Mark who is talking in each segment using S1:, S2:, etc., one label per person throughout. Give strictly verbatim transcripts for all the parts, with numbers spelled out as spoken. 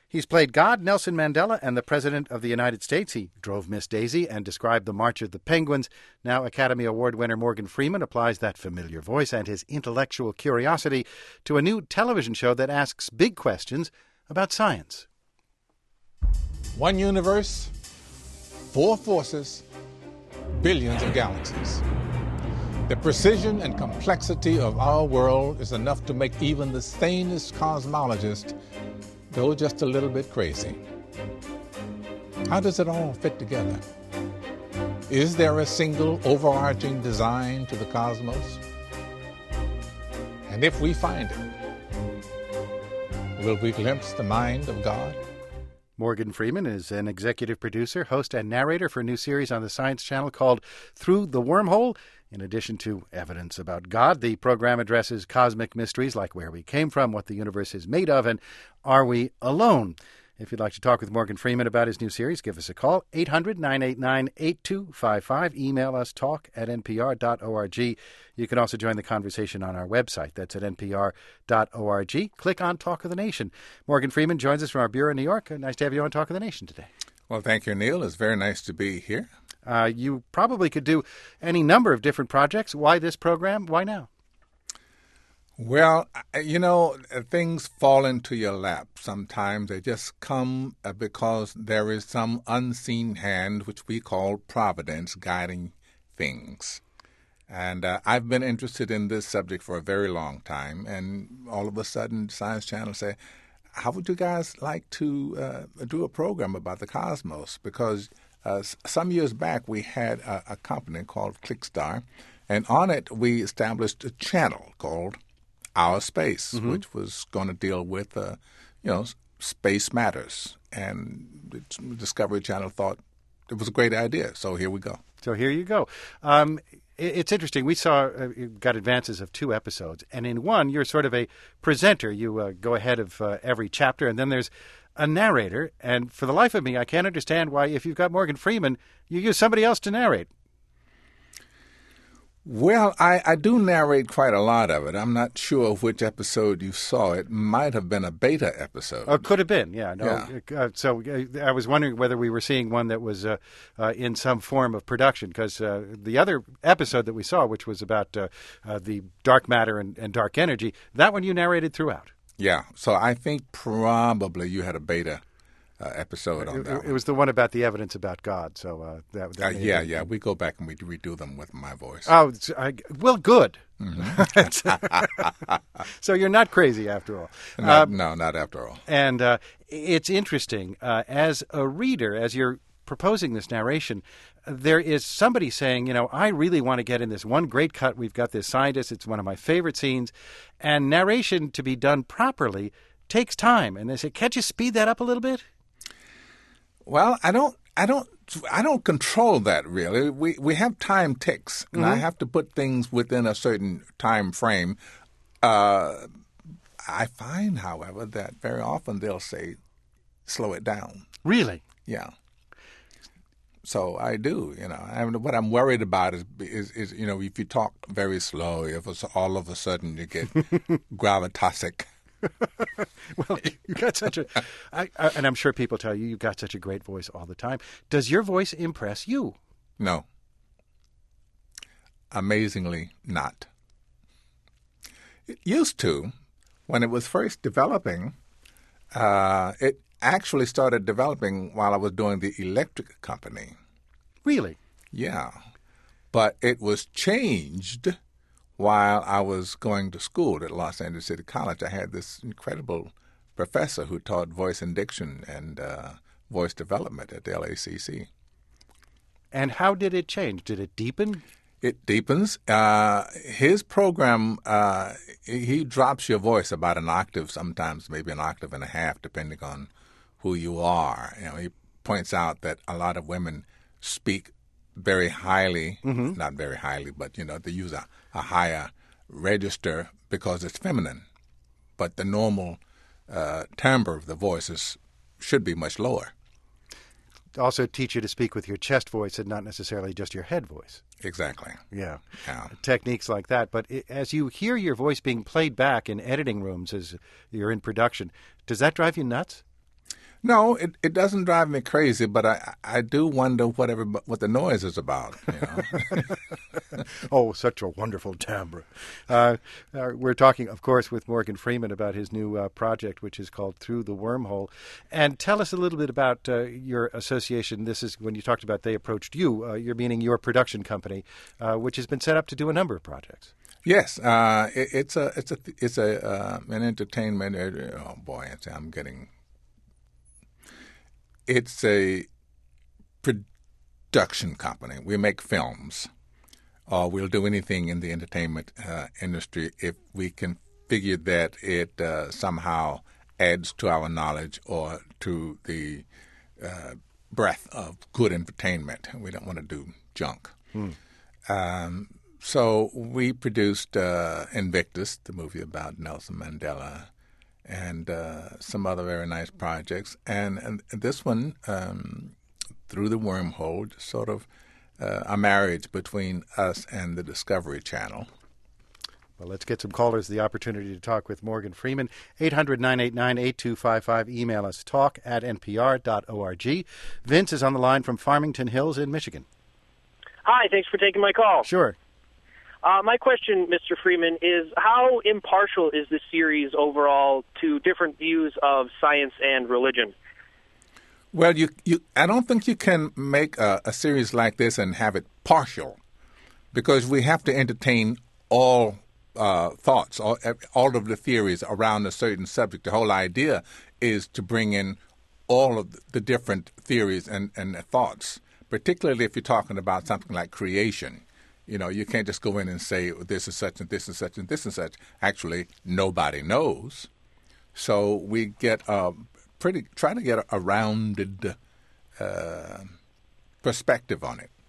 S1: He's played God, Nelson Mandela, and the President of the United States. He drove Miss Daisy and described the March of the Penguins. Now Academy Award winner Morgan Freeman applies that familiar voice and his intellectual curiosity to a new television show that asks big questions about science.
S2: One universe, four forces, billions of galaxies. The precision and complexity of our world is enough to make even the sanest cosmologist go just a little bit crazy. How does it all fit together? Is there a single overarching design to the cosmos? And if we find it, will we glimpse the mind of God?
S1: Morgan Freeman is an executive producer, host, and narrator for a new series on the Science Channel called Through the Wormhole. In addition to evidence about God, the program addresses cosmic mysteries like where we came from, what the universe is made of, and are we alone? If you'd like to talk with Morgan Freeman about his new series, give us a call, eight hundred, nine eight nine, eight two five five. Email us, talk at n p r dot org. You can also join the conversation on our website. That's at n p r dot org. Click on Talk of the Nation. Morgan Freeman joins us from our bureau in New York. Nice to have you on Talk of the Nation today.
S2: Well, thank you, Neil. It's very nice to be here.
S1: Uh, you probably could do any number of different projects. Why this program? Why now?
S2: Well, you know, things fall into your lap sometimes. They just come because there is some unseen hand, which we call providence, guiding things. And uh, I've been interested in this subject for a very long time. And all of a sudden, Science Channel say, how would you guys like to uh, do a program about the cosmos? Because uh, some years back, we had a, a company called ClickStar, and on it, we established a channel called Our Space, mm-hmm. which was going to deal with, uh, you know, space matters. And the Discovery Channel thought it was a great idea. So here we go.
S1: So here you go. Um, it, it's interesting. We saw, uh, you got advances of two episodes. And in one, you're sort of a presenter. You uh, go ahead of uh, every chapter. And then there's a narrator. And for the life of me, I can't understand why, if you've got Morgan Freeman, you use somebody else to narrate.
S2: Well, I, I do narrate quite a lot of it. I'm not sure which episode you saw. It might have been a beta episode.
S1: Oh, could have been, yeah. No,
S2: yeah.
S1: Uh, so uh, I was wondering whether we were seeing one that was uh, uh, in some form of production, because uh, the other episode that we saw, which was about uh, uh, the dark matter and, and dark energy, that one you narrated throughout.
S2: Yeah, so I think probably you had a beta Uh, episode on
S1: it,
S2: that
S1: it,
S2: one.
S1: It was the one about the evidence about God. So uh, that, that
S2: uh, yeah, yeah, we go back and we redo them with my voice.
S1: Oh, I, well, good.
S2: Mm-hmm.
S1: So you're not crazy after all.
S2: Not,
S1: um,
S2: no, not after all.
S1: And uh, it's interesting uh, as a reader, as you're proposing this narration, there is somebody saying, you know, I really want to get in this one great cut. We've got this scientist. It's one of my favorite scenes, and narration to be done properly takes time. And they say, can't you speed that up a little bit?
S2: Well, I don't, I don't, I don't control that really. We we have time ticks, and mm-hmm. I have to put things within a certain time frame. Uh, I find, however, that very often they'll say, "Slow it down."
S1: Really?
S2: Yeah. So I do, you know. I mean, what I'm worried about is, is, is, you know, if you talk very slow, if it's all of a sudden you get gravitasic.
S1: Well, you got such a, I, I, and I'm sure people tell you, you've got such a great voice all the time. Does your voice impress you?
S2: No. Amazingly not. It used to, when it was first developing, uh, it actually started developing while I was doing the electric company.
S1: Really?
S2: Yeah. But it was changed while I was going to school at Los Angeles City College. I had this incredible professor who taught voice and diction and uh, voice development at the L A C C.
S1: And how did it change? Did it deepen?
S2: It deepens. Uh, his program, uh, he drops your voice about an octave, sometimes maybe an octave and a half, depending on who you are. You know, he points out that a lot of women speak very highly, mm-hmm. not very highly, but, you know, they use a, a higher register because it's feminine. But the normal uh, timbre of the voice is, should be much lower.
S1: Also teach you to speak with your chest voice and not necessarily just your head voice.
S2: Exactly.
S1: Yeah.
S2: yeah.
S1: Techniques like that. But it, as you hear your voice being played back in editing rooms as you're in production, does that drive you nuts?
S2: No, it, it doesn't drive me crazy, but I I do wonder what every, what the noise is about. You know?
S1: Oh, such a wonderful timbre. Uh, uh, we're talking, of course, with Morgan Freeman about his new uh, project, which is called Through the Wormhole. And tell us a little bit about uh, your association. This is when you talked about they approached you. Uh, you're meaning your production company, uh, which has been set up to do a number of projects.
S2: Yes, uh, it, it's a it's a it's a uh, an entertainment. Oh boy, I'm getting. It's a production company. We make films, or we'll do anything in the entertainment uh, industry if we can figure that it uh, somehow adds to our knowledge or to the uh, breadth of good entertainment. We don't want to do junk. Hmm. Um, so we produced uh, Invictus, the movie about Nelson Mandela, and uh, some other very nice projects. And, and this one, um, Through the Wormhole, just sort of uh, a marriage between us and the Discovery Channel.
S1: Well, let's get some callers the opportunity to talk with Morgan Freeman. eight hundred, nine eight nine, eight two five five. Email us, talk at n p r dot org. Vince is on the line from Farmington Hills in Michigan.
S3: Hi, thanks for taking my call.
S1: Sure.
S3: Uh, my question, Mister Freeman, is how impartial is this series overall to different views of science and religion?
S2: Well, you, you, I don't think you can make a, a series like this and have it partial, because we have to entertain all uh, thoughts, all, all of the theories around a certain subject. The whole idea is to bring in all of the different theories and, and thoughts, particularly if you're talking about something like creation. You know, you can't just go in and say, well, this is such and this is such and this and such. Actually, nobody knows. So we get a pretty, try to get a rounded uh, perspective on it.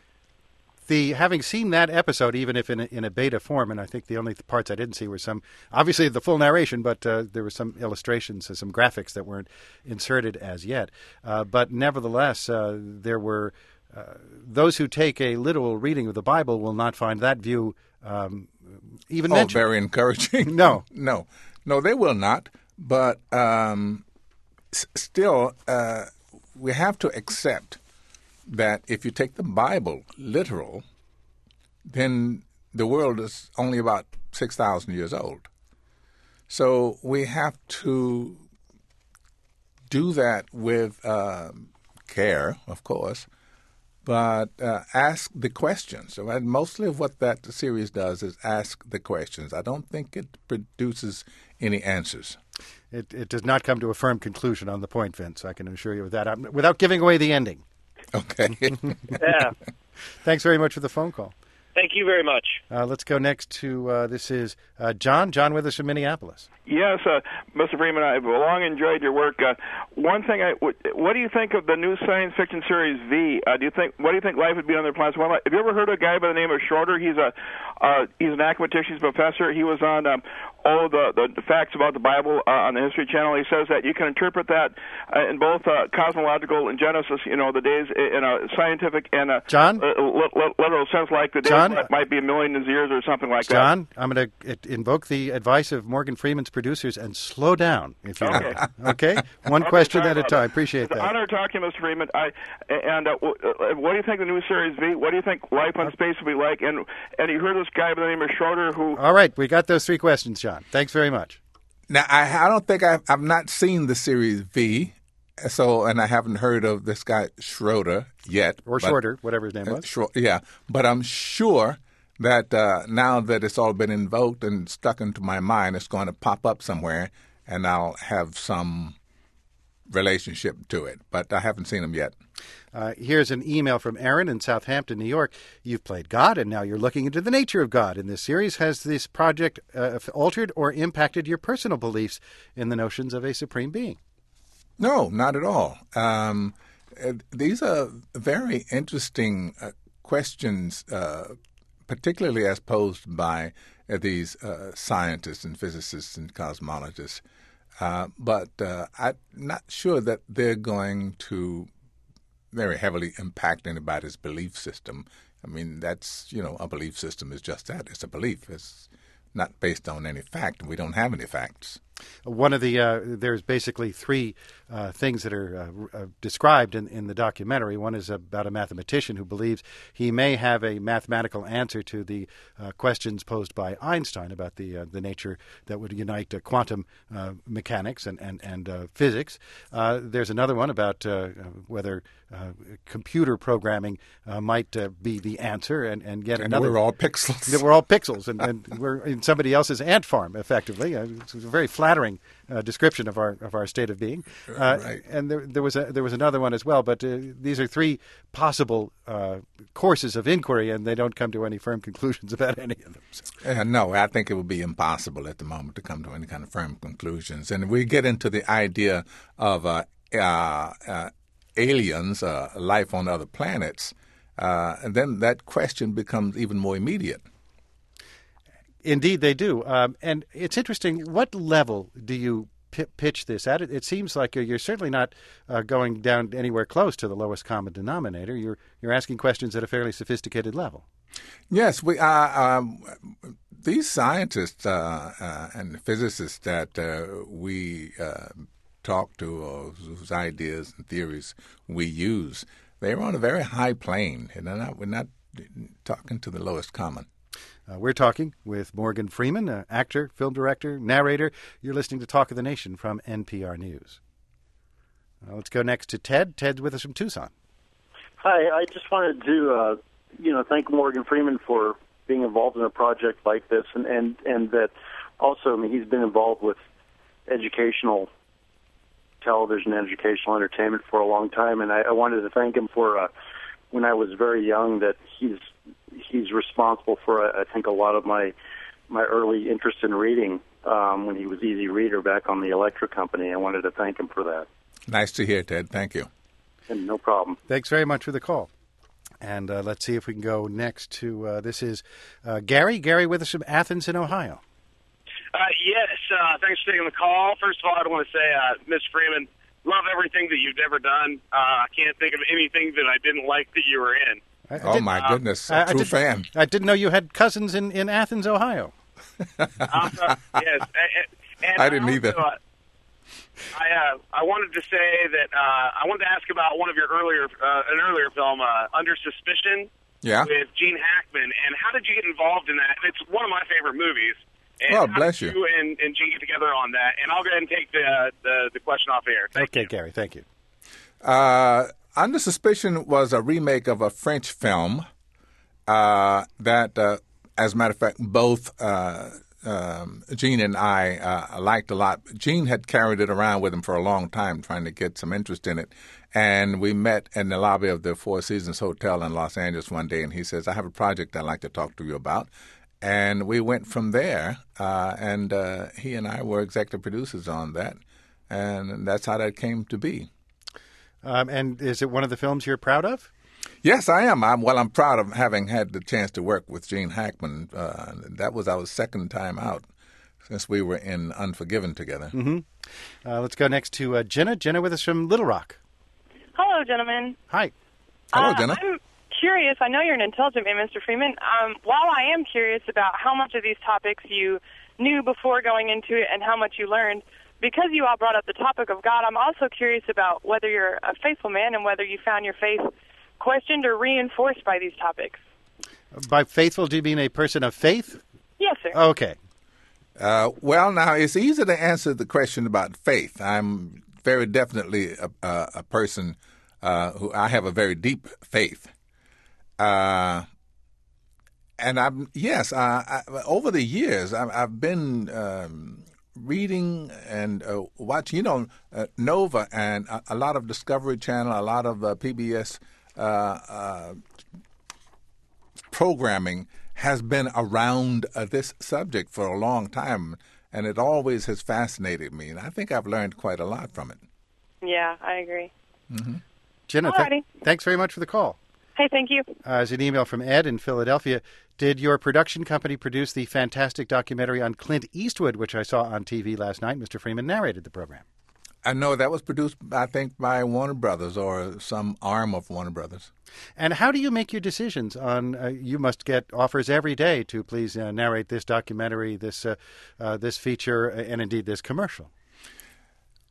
S1: The having seen that episode, even if in a, in a beta form, and I think the only parts I didn't see were some, obviously the full narration, but uh, there were some illustrations, some graphics that weren't inserted as yet. Uh, but nevertheless, uh, there were uh, those who take a literal reading of the Bible will not find that view um, even
S2: oh,
S1: mentioned.
S2: Very encouraging.
S1: No,
S2: no, no, they will not. But um, s- still, uh, we have to accept that if you take the Bible literal, then the world is only about six thousand years old. So we have to do that with uh, care, of course, but uh, ask the questions. So and mostly of what that series does is ask the questions. I don't think it produces any answers.
S1: It, it does not come to a firm conclusion on the point, Vince. I can assure you of that, I'm, without giving away the ending.
S2: Okay.
S3: Yeah.
S1: Thanks very much for the phone call.
S3: Thank you very much.
S1: Uh, let's go next to, uh, this is uh, John. John with us from Minneapolis.
S4: Yes, uh, Mister Freeman, I've long enjoyed your work. Uh, one thing, I, what do you think of the new science fiction series V? Uh, do you think what do you think life would be on other planets? Well, have you ever heard of a guy by the name of Schroeder? He's a uh, he's an mathematicians professor. He was on um, all the, the facts about the Bible uh, on the History Channel. He says that you can interpret that uh, in both uh, cosmological and Genesis, you know, the days in a scientific and a
S1: John?
S4: uh, literal sense, like the days
S1: John?
S4: that might be a million years or something like
S1: John, that. John, I'm going to invoke the advice of Morgan Freeman's producers and slow down, if you
S4: okay.
S1: will. Okay? One
S4: okay,
S1: question at a time.
S4: That.
S1: Appreciate
S4: it's
S1: that.
S4: An honor talking to Mister Freeman. I, and uh, what do you think of the new series V? What do you think life on space will be like? And and you heard this guy by the name of Schroeder who...
S1: All right, we got those three questions, John. Thanks very much.
S2: Now, I, I don't think I've, I've not seen the series V, so and I haven't heard of this guy Schroeder yet.
S1: Or
S2: but,
S1: Shorter, whatever his name was.
S2: Uh, Schro- yeah, but I'm sure that uh, now that it's all been invoked and stuck into my mind, it's going to pop up somewhere, and I'll have some relationship to it. But I haven't seen him yet.
S1: Uh, here's an email from Aaron in Southampton, New York. You've played God, and now you're looking into the nature of God in this series. Has this project uh, altered or impacted your personal beliefs in the notions of a supreme being?
S2: No, not at all. Um, uh, these are very interesting uh, questions, uh, particularly as posed by uh, these uh, scientists and physicists and cosmologists. Uh, but uh, I'm not sure that they're going to very heavily impact anybody's belief system. I mean, that's, you know, a belief system is just that. It's a belief. It's not based on any fact. We don't have any facts.
S1: One of the, uh, there's basically three uh, things that are uh, uh, described in, in the documentary. One is about a mathematician who believes he may have a mathematical answer to the uh, questions posed by Einstein about the uh, the nature that would unite uh, quantum uh, mechanics and and and uh, physics. Uh, there's another one about uh, whether uh, computer programming uh, might uh, be the answer, and and yet
S2: and
S1: another.
S2: We're all pixels.
S1: That we're all pixels, and, and we're in somebody else's ant farm, effectively. Uh, it's a very flattering uh, description of our of our state of being. Uh,
S2: right.
S1: And there, there was a, there was another one as well. But uh, these are three possible uh, courses of inquiry, and they don't come to any firm conclusions about any of them. So.
S2: Uh, no, I think it would be impossible at the moment to come to any kind of firm conclusions. And we get into the idea of uh, uh, uh, aliens, uh, life on other planets, uh, and then that question becomes even more immediate.
S1: Indeed, they do. Um, and it's interesting. What level do you p- pitch this at? It, it seems like you're certainly not uh, going down anywhere close to the lowest common denominator. You're you're asking questions at a fairly sophisticated level.
S2: Yes, we are. Um, these scientists uh, uh, and physicists that uh, we uh, talk to, or whose ideas and theories we use, they're on a very high plane, and they're not, we're not talking to the lowest common.
S1: Uh, we're talking with Morgan Freeman, uh, actor, film director, narrator. You're listening to Talk of the Nation from N P R News. Uh, let's go next to Ted. Ted's with us from Tucson.
S5: Hi, I just wanted to, uh, you know, thank Morgan Freeman for being involved in a project like this, and, and, and that also, I mean, he's been involved with educational television, educational entertainment for a long time, and I, I wanted to thank him for, uh, when I was very young, that he's he's responsible for, uh, I think, a lot of my my early interest in reading um, when he was Easy Reader back on the Electric Company. I wanted to thank him for that.
S2: Nice to hear, Ted. Thank you.
S5: And no problem.
S1: Thanks very much for the call. And uh, let's see if we can go next to, uh, this is uh, Gary. Gary with us from Athens in Ohio.
S6: Uh, yes, uh, thanks for taking the call. First of all, I want to say, uh, Miz Freeman, love everything that you've ever done. Uh, I can't think of anything that I didn't like that you were in.
S1: I, I
S2: oh,
S1: did,
S2: my
S1: uh,
S2: goodness, a
S1: I,
S2: true
S1: I did,
S2: fan.
S1: I didn't know you had cousins in, in Athens, Ohio.
S6: uh, yes. And, and
S2: I didn't
S6: I also,
S2: either.
S6: Uh, I uh, I wanted to say that uh, I wanted to ask about one of your earlier uh, an earlier film, uh, Under Suspicion,
S2: yeah.
S6: with Gene Hackman. And how did you get involved in that? It's one of my favorite movies. And
S2: oh,
S6: how
S2: bless
S6: did
S2: you.
S6: you and, and Gene get together on that? And I'll go ahead and take the the, the question off air. Thank
S1: okay,
S6: you.
S1: Gary, thank you.
S2: Uh, Under Suspicion was a remake of a French film uh, that, uh, as a matter of fact, both uh, um, Gene and I uh, liked a lot. Gene had carried it around with him for a long time, trying to get some interest in it. And we met in the lobby of the Four Seasons Hotel in Los Angeles one day, and he says, I have a project I'd like to talk to you about. And we went from there, uh, and uh, he and I were executive producers on that. And that's how that came to be.
S1: Um, and is it one of the films you're proud of?
S2: Yes, I am. I'm, well, I'm proud of having had the chance to work with Gene Hackman. Uh, that was our second time out since we were in Unforgiven together.
S1: Mm-hmm. Uh, let's go next to uh, Jenna. Jenna with us from Little Rock.
S7: Hello, gentlemen.
S1: Hi.
S2: Hello,
S7: uh,
S2: Jenna.
S7: I'm curious. I know you're an intelligent man, Mister Freeman. Um, while I am curious about how much of these topics you knew before going into it and how much you learned, because you all brought up the topic of God, I'm also curious about whether you're a faithful man and whether you found your faith questioned or reinforced by these topics.
S1: By faithful, do you mean a person of faith?
S7: Yes, sir.
S1: Okay.
S2: Uh, well, now, it's easy to answer the question about faith. I'm very definitely a, a, a person uh, who I have a very deep faith. Uh, and I'm, yes, uh, I, over the years, I, I've been um, reading and uh, watching, you know, uh, Nova and a, a lot of Discovery Channel, a lot of uh, P B S uh, uh, programming has been around uh, this subject for a long time, and it always has fascinated me. And I think I've learned quite a lot from it.
S7: Yeah, I agree.
S2: Mm-hmm.
S1: Jenna, th- thanks very much for the call.
S7: Hey, thank you.
S1: Uh, as an email from Ed in Philadelphia, did your production company produce the fantastic documentary on Clint Eastwood, which I saw on T V last night? Mister Freeman narrated the program.
S2: I know that was produced, I think, by Warner Brothers or some arm of Warner Brothers.
S1: And how do you make your decisions on, uh, you must get offers every day to please uh, narrate this documentary, this uh, uh, this feature, and indeed this commercial?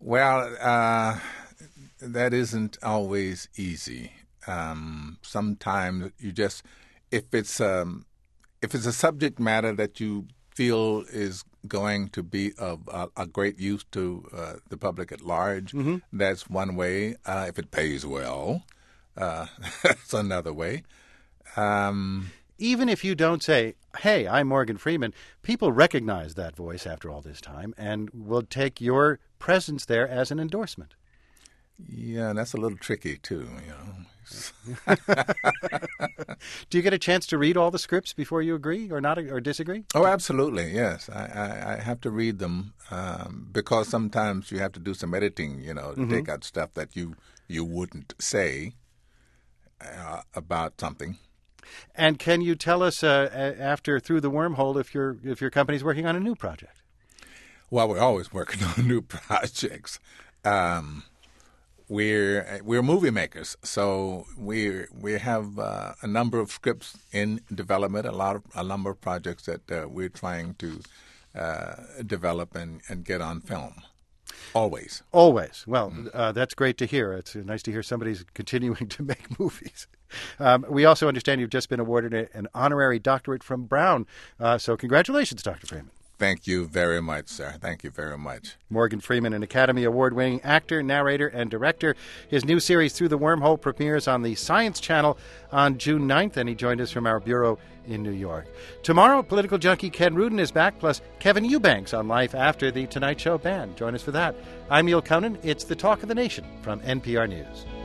S2: Well, uh, that isn't always easy. Um, sometimes you just, if it's um, if it's a subject matter that you feel is going to be of a, a great use to uh, the public at large, mm-hmm. that's one way. Uh, if it pays well, uh, that's another way. Um,
S1: Even if you don't say, hey, I'm Morgan Freeman, people recognize that voice after all this time and will take your presence there as an endorsement.
S2: Yeah, that's a little tricky, too, you know.
S1: Do you get a chance to read all the scripts before you agree or not or disagree?
S2: Oh, absolutely, yes. I, I, I have to read them um, because sometimes you have to do some editing, you know, to mm-hmm. take out stuff that you, you wouldn't say uh, about something.
S1: And can you tell us uh, after Through the Wormhole if your if your company's working on a new project?
S2: Well, we're always working on new projects. Um, we're we're movie makers, so we we have uh, a number of scripts in development, a lot of a number of projects that uh, we're trying to uh, develop and, and get on film. Always.
S1: Always. Well, mm. uh, that's great to hear. It's nice to hear somebody's continuing to make movies. Um, we also understand you've just been awarded a, an honorary doctorate from Brown. Uh, so congratulations, Doctor Freeman.
S2: Thank you very much, sir. Thank you very much.
S1: Morgan Freeman, an Academy Award-winning actor, narrator, and director. His new series, Through the Wormhole, premieres on the Science Channel on June ninth, and he joined us from our bureau in New York. Tomorrow, political junkie Ken Rudin is back, plus Kevin Eubanks on Life After the Tonight Show Band. Join us for that. I'm Neil Conan. It's the Talk of the Nation from N P R News.